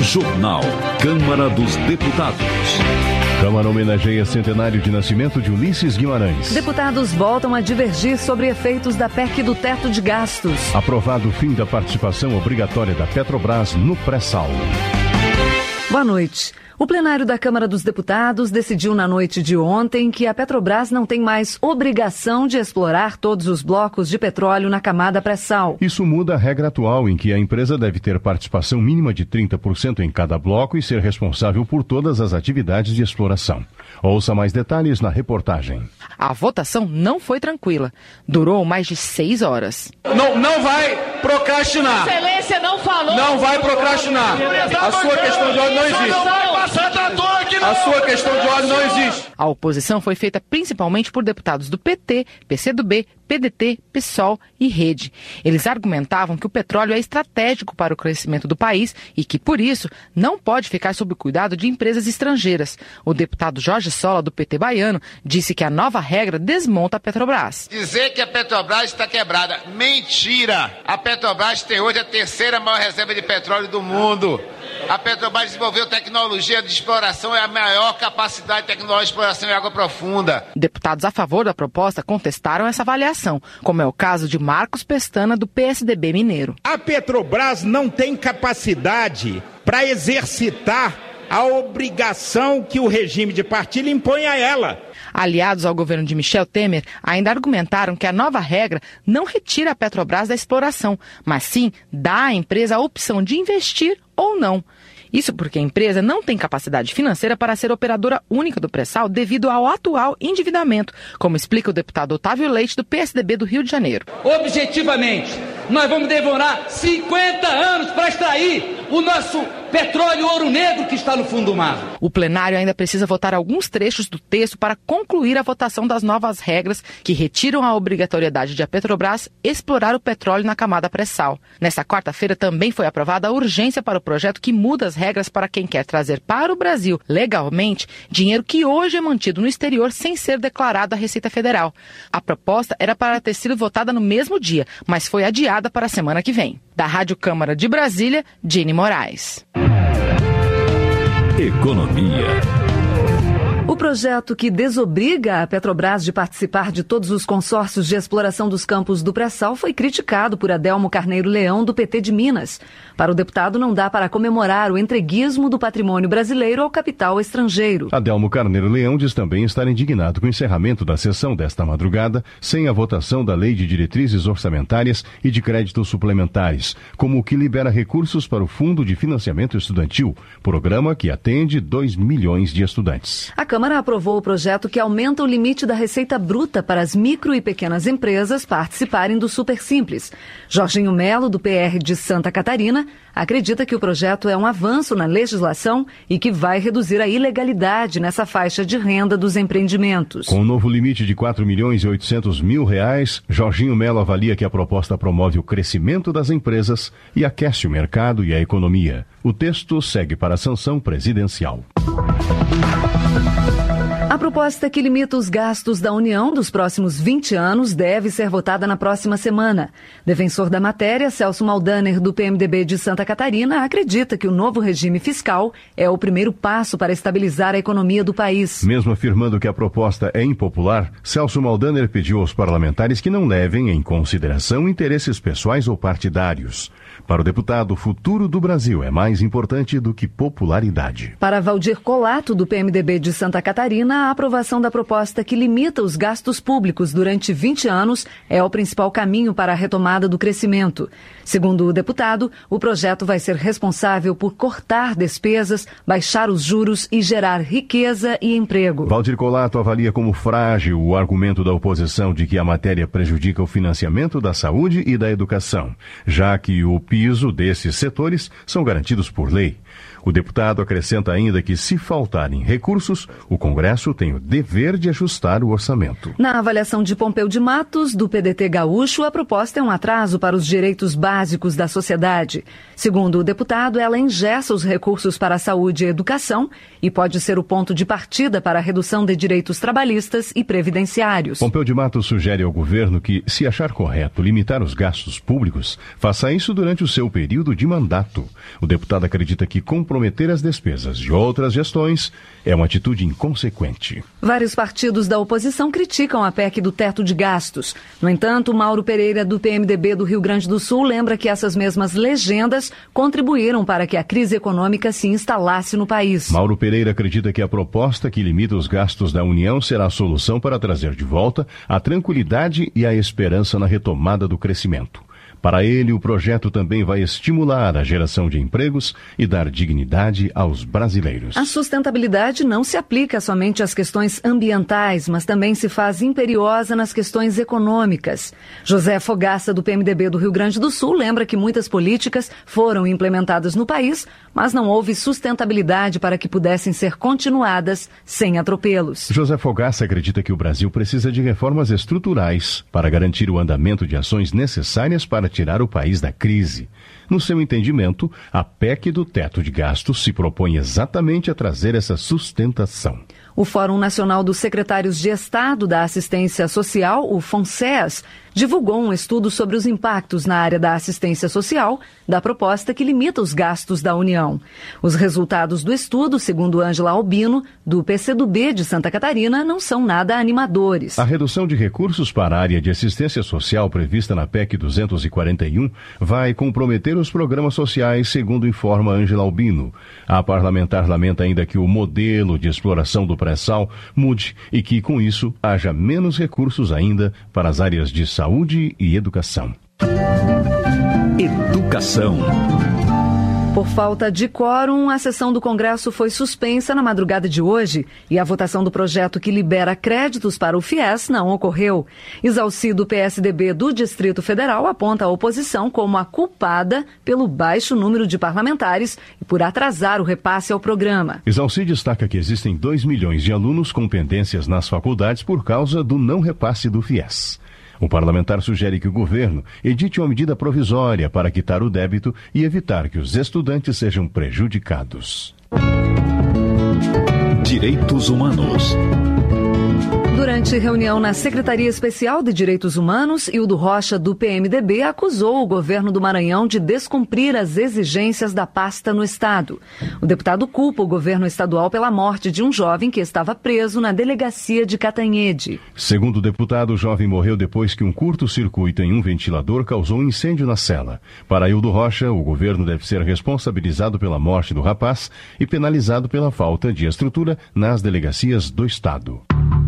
Jornal Câmara dos Deputados. Câmara homenageia centenário de nascimento de Ulisses Guimarães. Deputados voltam a divergir sobre efeitos da PEC do teto de gastos. Aprovado o fim da participação obrigatória da Petrobras no pré-sal. Boa noite. O plenário da Câmara dos Deputados decidiu na noite de ontem que a Petrobras não tem mais obrigação de explorar todos os blocos de petróleo na camada pré-sal. Isso muda a regra atual, em que a empresa deve ter participação mínima de 30% em cada bloco e ser responsável por todas as atividades de exploração. Ouça mais detalhes na reportagem. A votação não foi tranquila. Durou mais de 6 horas. Não vai procrastinar. Excelência não falou. Não vai procrastinar. A sua questão de ordem não existe. A sua questão de ordem não existe. A oposição foi feita principalmente por deputados do PT, PCdoB, PDT, PSOL e Rede. Eles argumentavam que o petróleo é estratégico para o crescimento do país e que, por isso, não pode ficar sob o cuidado de empresas estrangeiras. O deputado Jorge Sola, do PT baiano, disse que a nova regra desmonta a Petrobras. Dizer que a Petrobras está quebrada. Mentira! A Petrobras tem hoje a terceira maior reserva de petróleo do mundo. A Petrobras desenvolveu tecnologia de exploração, é a maior capacidade tecnológica de exploração em água profunda. Deputados a favor da proposta contestaram essa avaliação, como é o caso de Marcos Pestana, do PSDB mineiro. A Petrobras não tem capacidade para exercitar a obrigação que o regime de partilha impõe a ela. Aliados ao governo de Michel Temer ainda argumentaram que a nova regra não retira a Petrobras da exploração, mas sim dá à empresa a opção de investir ou não. Isso porque a empresa não tem capacidade financeira para ser operadora única do pré-sal devido ao atual endividamento, como explica o deputado Otávio Leite, do PSDB do Rio de Janeiro. Objetivamente, nós vamos demorar 50 anos para extrair o nosso petróleo ouro negro que está no fundo do mar. O plenário ainda precisa votar alguns trechos do texto para concluir a votação das novas regras que retiram a obrigatoriedade de a Petrobras explorar o petróleo na camada pré-sal. Nesta quarta-feira também foi aprovada a urgência para o projeto que muda as regras para quem quer trazer para o Brasil, legalmente, dinheiro que hoje é mantido no exterior sem ser declarado à Receita Federal. A proposta era para ter sido votada no mesmo dia, mas foi adiada para a semana que vem. Da Rádio Câmara de Brasília, Jenny Moraes. Economia. O projeto que desobriga a Petrobras de participar de todos os consórcios de exploração dos campos do pré-sal foi criticado por Adelmo Carneiro Leão, do PT de Minas. Para o deputado, não dá para comemorar o entreguismo do patrimônio brasileiro ao capital estrangeiro. Adelmo Carneiro Leão diz também estar indignado com o encerramento da sessão desta madrugada, sem a votação da Lei de Diretrizes Orçamentárias e de Créditos Suplementares, como o que libera recursos para o Fundo de Financiamento Estudantil, programa que atende 2 milhões de estudantes. A Câmara aprovou o projeto que aumenta o limite da receita bruta para as micro e pequenas empresas participarem do Super Simples. Jorginho Melo, do PR de Santa Catarina, acredita que o projeto é um avanço na legislação e que vai reduzir a ilegalidade nessa faixa de renda dos empreendimentos. Com o novo limite de R$4.800.000, Jorginho Melo avalia que a proposta promove o crescimento das empresas e aquece o mercado e a economia. O texto segue para a sanção presidencial. A proposta que limita os gastos da União dos próximos 20 anos deve ser votada na próxima semana. Defensor da matéria, Celso Maldaner, do PMDB de Santa Catarina, acredita que o novo regime fiscal é o primeiro passo para estabilizar a economia do país. Mesmo afirmando que a proposta é impopular, Celso Maldaner pediu aos parlamentares que não levem em consideração interesses pessoais ou partidários. Para o deputado, o futuro do Brasil é mais importante do que popularidade. Para Valdir Colato, do PMDB de Santa Catarina, a aprovação da proposta que limita os gastos públicos durante 20 anos é o principal caminho para a retomada do crescimento. Segundo o deputado, o projeto vai ser responsável por cortar despesas, baixar os juros e gerar riqueza e emprego. Valdir Colato avalia como frágil o argumento da oposição de que a matéria prejudica o financiamento da saúde e da educação, já que o piso desses setores são garantidos por lei. O deputado acrescenta ainda que, se faltarem recursos, o Congresso tem o dever de ajustar o orçamento. Na avaliação de Pompeu de Matos, do PDT gaúcho, a proposta é um atraso para os direitos básicos da sociedade. Segundo o deputado, ela engessa os recursos para a saúde e educação e pode ser o ponto de partida para a redução de direitos trabalhistas e previdenciários. Pompeu de Matos sugere ao governo que, se achar correto limitar os gastos públicos, faça isso durante o seu período de mandato. O deputado acredita que comprometer as despesas de outras gestões é uma atitude inconsequente. Vários partidos da oposição criticam a PEC do teto de gastos. No entanto, Mauro Pereira, do PMDB do Rio Grande do Sul, lembra que essas mesmas legendas contribuíram para que a crise econômica se instalasse no país. Mauro Pereira acredita que a proposta que limita os gastos da União será a solução para trazer de volta a tranquilidade e a esperança na retomada do crescimento. Para ele, o projeto também vai estimular a geração de empregos e dar dignidade aos brasileiros. A sustentabilidade não se aplica somente às questões ambientais, mas também se faz imperiosa nas questões econômicas. José Fogaça, do PMDB do Rio Grande do Sul, lembra que muitas políticas foram implementadas no país, mas não houve sustentabilidade para que pudessem ser continuadas sem atropelos. José Fogaça acredita que o Brasil precisa de reformas estruturais para garantir o andamento de ações necessárias para tirar o país da crise. No seu entendimento, a PEC do teto de gastos se propõe exatamente a trazer essa sustentação. O Fórum Nacional dos Secretários de Estado da Assistência Social, o FONSEAS, divulgou um estudo sobre os impactos na área da assistência social da proposta que limita os gastos da União. Os resultados do estudo, segundo Ângela Albino, do PCdoB de Santa Catarina, não são nada animadores. A redução de recursos para a área de assistência social prevista na PEC 241 vai comprometer os programas sociais, segundo informa Ângela Albino. A parlamentar lamenta ainda que o modelo de exploração do pré-sal mude e que, com isso, haja menos recursos ainda para as áreas de saúde e educação. Educação. Por falta de quórum, a sessão do Congresso foi suspensa na madrugada de hoje e a votação do projeto que libera créditos para o FIES não ocorreu. Isalci, do PSDB do Distrito Federal, aponta a oposição como a culpada pelo baixo número de parlamentares e por atrasar o repasse ao programa. Isalci destaca que existem 2 milhões de alunos com pendências nas faculdades por causa do não repasse do FIES. O parlamentar sugere que o governo edite uma medida provisória para quitar o débito e evitar que os estudantes sejam prejudicados. Direitos Humanos. Durante reunião na Secretaria Especial de Direitos Humanos, Hildo Rocha, do PMDB, acusou o governo do Maranhão de descumprir as exigências da pasta no Estado. O deputado culpa o governo estadual pela morte de um jovem que estava preso na delegacia de Catanhede. Segundo o deputado, o jovem morreu depois que um curto-circuito em um ventilador causou um incêndio na cela. Para Hildo Rocha, o governo deve ser responsabilizado pela morte do rapaz e penalizado pela falta de estrutura nas delegacias do Estado.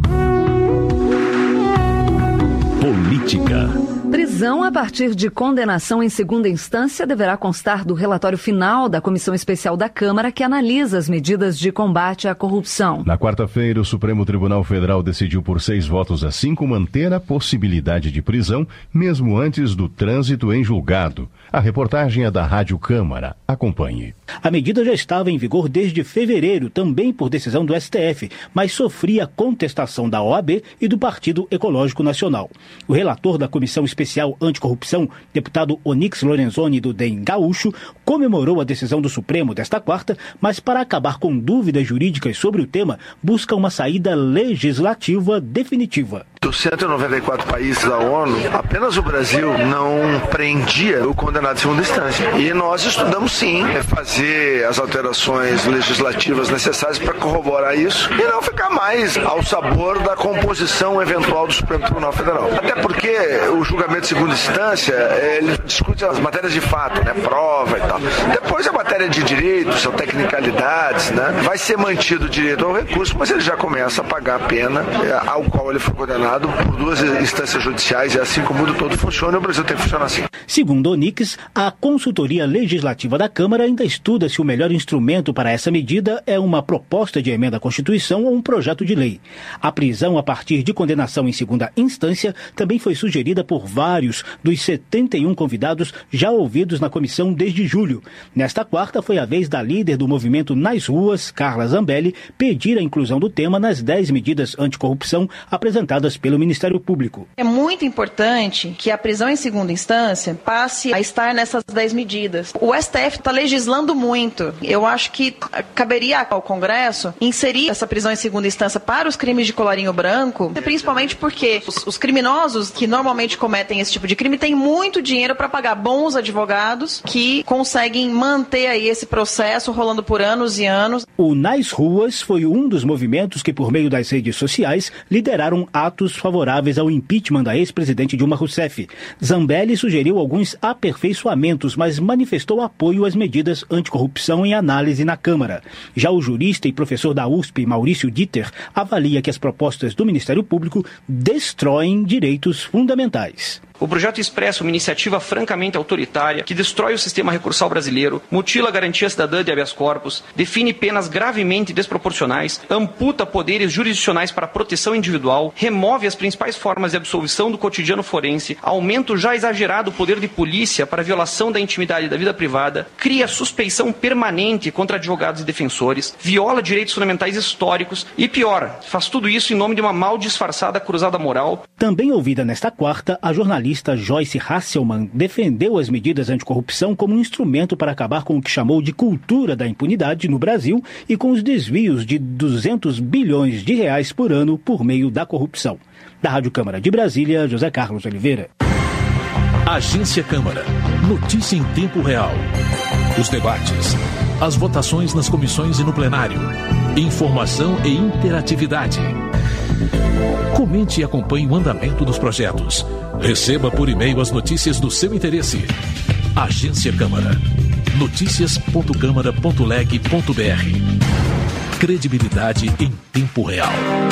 Política. Prisão a partir de condenação em segunda instância deverá constar do relatório final da Comissão Especial da Câmara que analisa as medidas de combate à corrupção. Na quarta-feira, o Supremo Tribunal Federal decidiu por 6 votos a 5 manter a possibilidade de prisão, mesmo antes do trânsito em julgado. A reportagem é da Rádio Câmara. Acompanhe. A medida já estava em vigor desde fevereiro, também por decisão do STF, mas sofria contestação da OAB e do Partido Ecológico Nacional. O relator da Comissão Especial Anticorrupção, deputado Onyx Lorenzoni, do DEM Gaúcho, comemorou a decisão do Supremo desta quarta, mas para acabar com dúvidas jurídicas sobre o tema, busca uma saída legislativa definitiva. Dos 194 países da ONU, apenas o Brasil não prendia o condenado de segunda instância. E nós estudamos sim fazer as alterações legislativas necessárias para corroborar isso e não ficar mais ao sabor da composição eventual do Supremo Tribunal Federal. Até porque o julgamento de segunda instância, ele discute as matérias de fato, né, prova e tal. Depois a matéria de direito, são tecnicalidades, né, vai ser mantido o direito ao recurso, mas ele já começa a pagar a pena ao qual ele foi condenado por 2 instâncias judiciais, e assim como o mundo todo funciona, o Brasil tem que funcionar assim. Segundo Onyx, a consultoria legislativa da Câmara ainda estuda se o melhor instrumento para essa medida é uma proposta de emenda à Constituição ou um projeto de lei. A prisão a partir de condenação em segunda instância também foi sugerida por vários dos 71 convidados já ouvidos na comissão desde julho. Nesta quarta foi a vez da líder do movimento Nas Ruas, Carla Zambelli, pedir a inclusão do tema nas 10 medidas anticorrupção apresentadas pelo Ministério Público. É muito importante que a prisão em segunda instância passe a estar nessas 10 medidas. O STF está legislando muito. Eu acho que caberia ao Congresso inserir essa prisão em segunda instância para os crimes de colarinho branco, principalmente porque os criminosos que normalmente cometem esse tipo de crime têm muito dinheiro para pagar bons advogados que conseguem manter aí esse processo rolando por anos e anos. O Nas Ruas foi um dos movimentos que, por meio das redes sociais, lideraram atos favoráveis ao impeachment da ex-presidente Dilma Rousseff. Zambelli sugeriu alguns aperfeiçoamentos, mas manifestou apoio às medidas anticorrupção em análise na Câmara. Já o jurista e professor da USP, Maurício Dieter, avalia que as propostas do Ministério Público destroem direitos fundamentais. O projeto expressa uma iniciativa francamente autoritária que destrói o sistema recursal brasileiro, mutila a garantia cidadã de habeas corpus, define penas gravemente desproporcionais, amputa poderes jurisdicionais para proteção individual, remove as principais formas de absolvição do cotidiano forense, aumenta o já exagerado poder de polícia para violação da intimidade da vida privada, cria suspeição permanente contra advogados e defensores, viola direitos fundamentais históricos e, pior, faz tudo isso em nome de uma mal disfarçada cruzada moral. Também ouvida nesta quarta, a jornalista Joyce Hasselman defendeu as medidas anticorrupção como um instrumento para acabar com o que chamou de cultura da impunidade no Brasil e com os desvios de 200 bilhões de reais por ano por meio da corrupção. Da Rádio Câmara de Brasília, José Carlos Oliveira. Agência Câmara. Notícia em tempo real. Os debates, as votações nas comissões e no plenário. Informação e interatividade. Comente e acompanhe o andamento dos projetos. Receba por e-mail as notícias do seu interesse. Agência Câmara. Noticias.câmara.leg.br. Credibilidade em tempo real.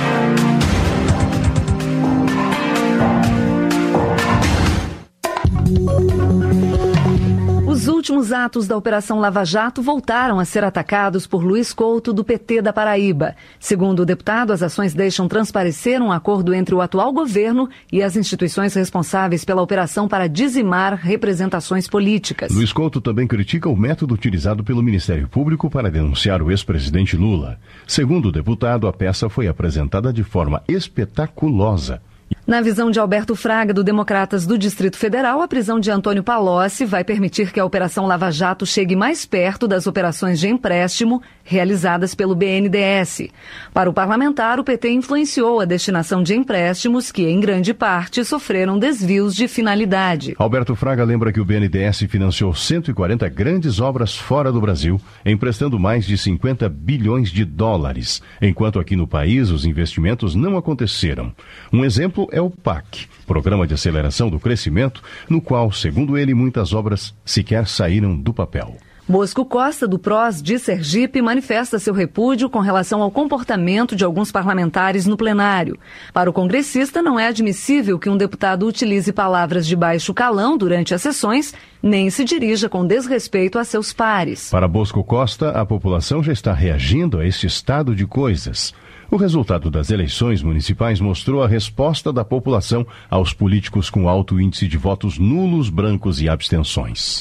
Os últimos atos da Operação Lava Jato voltaram a ser atacados por Luiz Couto, do PT da Paraíba. Segundo o deputado, as ações deixam transparecer um acordo entre o atual governo e as instituições responsáveis pela operação para dizimar representações políticas. Luiz Couto também critica o método utilizado pelo Ministério Público para denunciar o ex-presidente Lula. Segundo o deputado, a peça foi apresentada de forma espetaculosa. Na visão de Alberto Fraga, do Democratas do Distrito Federal, a prisão de Antônio Palocci vai permitir que a Operação Lava Jato chegue mais perto das operações de empréstimo realizadas pelo BNDES. Para o parlamentar, o PT influenciou a destinação de empréstimos que, em grande parte, sofreram desvios de finalidade. Alberto Fraga lembra que o BNDES financiou 140 grandes obras fora do Brasil, emprestando mais de 50 bilhões de dólares, enquanto aqui no país os investimentos não aconteceram. Um exemplo é o PAC, Programa de Aceleração do Crescimento, no qual, segundo ele, muitas obras sequer saíram do papel. Bosco Costa, do PROS de Sergipe, manifesta seu repúdio com relação ao comportamento de alguns parlamentares no plenário. Para o congressista, não é admissível que um deputado utilize palavras de baixo calão durante as sessões, nem se dirija com desrespeito a seus pares. Para Bosco Costa, a população já está reagindo a este estado de coisas. O resultado das eleições municipais mostrou a resposta da população aos políticos com alto índice de votos nulos, brancos e abstenções.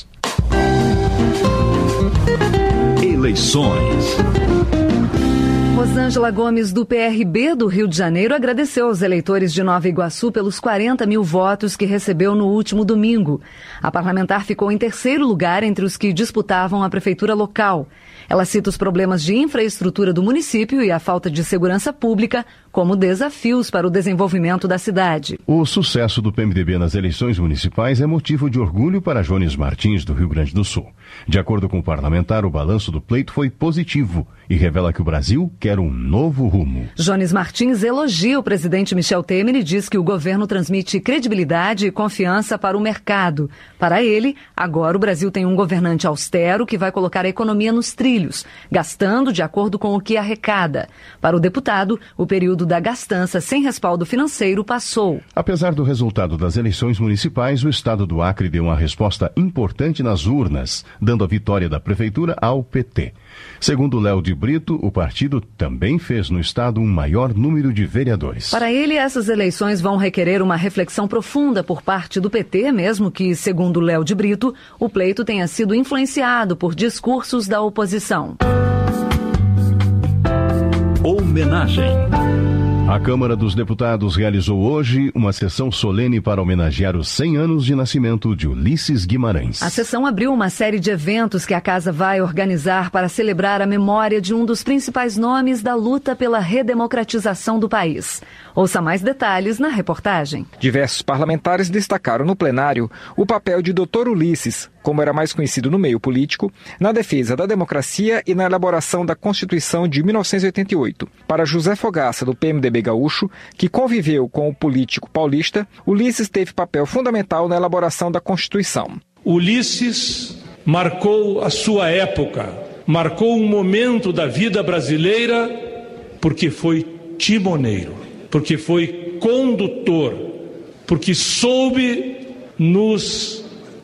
Eleições. Rosângela Gomes, do PRB do Rio de Janeiro, agradeceu aos eleitores de Nova Iguaçu pelos 40 mil votos que recebeu no último domingo. A parlamentar ficou em terceiro lugar entre os que disputavam a prefeitura local. Ela cita os problemas de infraestrutura do município e a falta de segurança pública como desafios para o desenvolvimento da cidade. O sucesso do PMDB nas eleições municipais é motivo de orgulho para Jones Martins, do Rio Grande do Sul. De acordo com o parlamentar, o balanço do pleito foi positivo e revela que o Brasil quer um novo rumo. Jones Martins elogia o presidente Michel Temer e diz que o governo transmite credibilidade e confiança para o mercado. Para ele, agora o Brasil tem um governante austero que vai colocar a economia nos trilhos, gastando de acordo com o que arrecada. Para o deputado, o período da gastança sem respaldo financeiro passou. Apesar do resultado das eleições municipais, o estado do Acre deu uma resposta importante nas urnas, dando a vitória da prefeitura ao PT. Segundo Léo de Brito, o partido também fez no estado um maior número de vereadores. Para ele, essas eleições vão requerer uma reflexão profunda por parte do PT, mesmo que, segundo Léo de Brito, o pleito tenha sido influenciado por discursos da oposição. Homenagem. A Câmara dos Deputados realizou hoje uma sessão solene para homenagear os 100 anos de nascimento de Ulisses Guimarães. A sessão abriu uma série de eventos que a Casa vai organizar para celebrar a memória de um dos principais nomes da luta pela redemocratização do país. Ouça mais detalhes na reportagem. Diversos parlamentares destacaram no plenário o papel de Dr. Ulisses, como era mais conhecido no meio político, na defesa da democracia e na elaboração da Constituição de 1988. Para José Fogaça, do PMDB gaúcho, que conviveu com o político paulista, Ulisses teve papel fundamental na elaboração da Constituição. Ulisses marcou a sua época, marcou um momento da vida brasileira, porque foi timoneiro, porque foi condutor, porque soube nos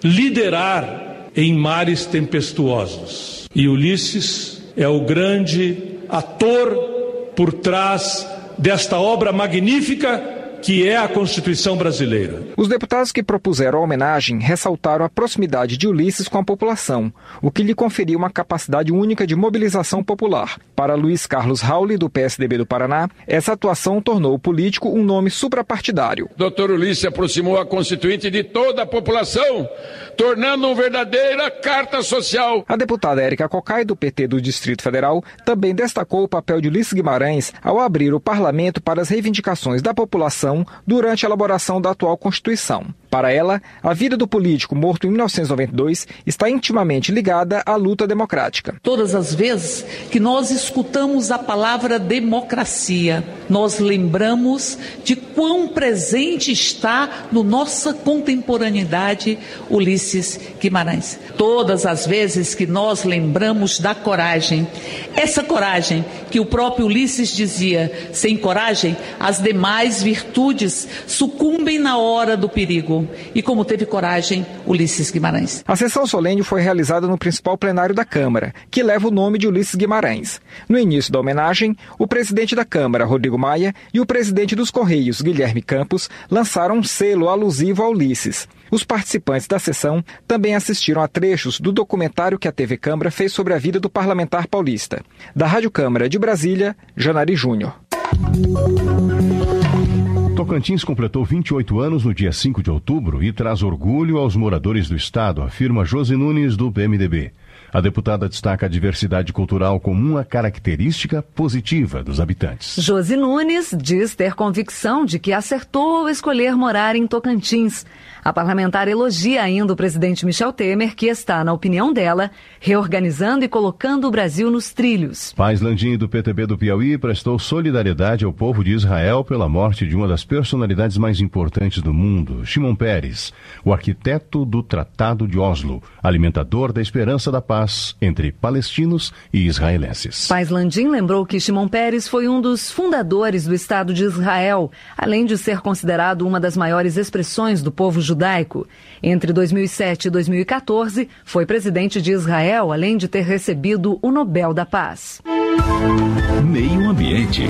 liderar em mares tempestuosos. E Ulisses é o grande ator por trás desta obra magnífica que é a Constituição brasileira. Os deputados que propuseram a homenagem ressaltaram a proximidade de Ulisses com a população, o que lhe conferiu uma capacidade única de mobilização popular. Para Luiz Carlos Rauli, do PSDB do Paraná, essa atuação tornou o político um nome suprapartidário. Dr. Ulisses aproximou a Constituinte de toda a população, tornando uma verdadeira carta social. A deputada Érica Cocai, do PT do Distrito Federal, também destacou o papel de Ulisses Guimarães ao abrir o parlamento para as reivindicações da população durante a elaboração da atual Constituição. Para ela, a vida do político morto em 1992 está intimamente ligada à luta democrática. Todas as vezes que nós escutamos a palavra democracia, nós lembramos de quão presente está na nossa contemporaneidade Ulisses Guimarães. Todas as vezes que nós lembramos da coragem, essa coragem que o próprio Ulisses dizia, sem coragem, as demais virtudes sucumbem na hora do perigo. E como teve coragem, Ulisses Guimarães. A sessão solene foi realizada no principal plenário da Câmara, que leva o nome de Ulisses Guimarães. No início da homenagem, o presidente da Câmara, Rodrigo Maia, e o presidente dos Correios, Guilherme Campos, lançaram um selo alusivo a Ulisses. Os participantes da sessão também assistiram a trechos do documentário que a TV Câmara fez sobre a vida do parlamentar paulista. Da Rádio Câmara de Brasília, Janari Júnior. Tocantins completou 28 anos no dia 5 de outubro e traz orgulho aos moradores do estado, afirma Josi Nunes, do PMDB. A deputada destaca a diversidade cultural como uma característica positiva dos habitantes. Josi Nunes diz ter convicção de que acertou ao escolher morar em Tocantins. A parlamentar elogia ainda o presidente Michel Temer, que está, na opinião dela, reorganizando e colocando o Brasil nos trilhos. Paz Landim, do PTB do Piauí, prestou solidariedade ao povo de Israel pela morte de uma das personalidades mais importantes do mundo, Shimon Peres, o arquiteto do Tratado de Oslo, alimentador da esperança da paz entre palestinos e israelenses. Paz Landim lembrou que Shimon Peres foi um dos fundadores do Estado de Israel, além de ser considerado uma das maiores expressões do povo judaico. Entre 2007 e 2014, foi presidente de Israel, além de ter recebido o Nobel da Paz. Meio Ambiente.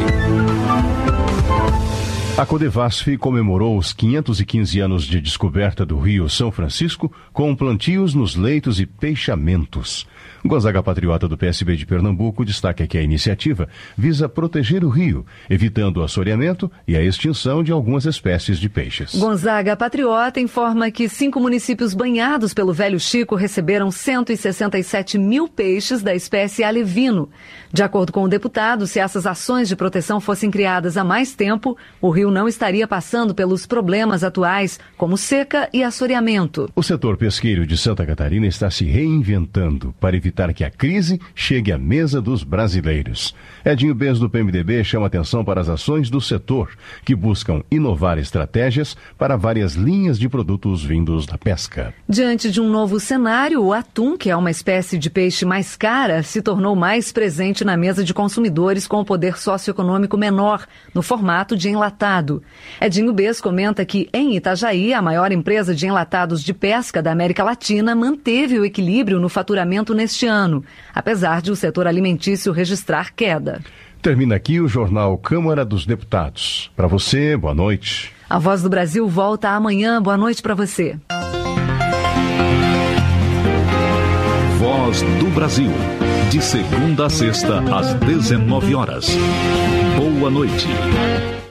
A Codevasf comemorou os 515 anos de descoberta do Rio São Francisco com plantios nos leitos e peixamentos. Gonzaga Patriota, do PSB de Pernambuco, destaca que a iniciativa visa proteger o rio, evitando o assoreamento e a extinção de algumas espécies de peixes. Gonzaga Patriota informa que 5 municípios banhados pelo Velho Chico receberam 167 mil peixes da espécie alevino. De acordo com o deputado, se essas ações de proteção fossem criadas há mais tempo, o rio não estaria passando pelos problemas atuais, como seca e assoreamento. O setor pesqueiro de Santa Catarina está se reinventando para evitar que a crise chegue à mesa dos brasileiros. Edinho Bez, do PMDB, chama atenção para as ações do setor, que buscam inovar estratégias para várias linhas de produtos vindos da pesca. Diante de um novo cenário, o atum, que é uma espécie de peixe mais cara, se tornou mais presente na mesa de consumidores com o poder socioeconômico menor, no formato de enlatado. Edinho Bez comenta que, em Itajaí, a maior empresa de enlatados de pesca da América Latina manteve o equilíbrio no faturamento neste ano, apesar de o setor alimentício registrar queda. Termina aqui o jornal Câmara dos Deputados. Para você, boa noite. A Voz do Brasil volta amanhã. Boa noite para você. Voz do Brasil. De segunda a sexta, às 19 horas. Boa noite.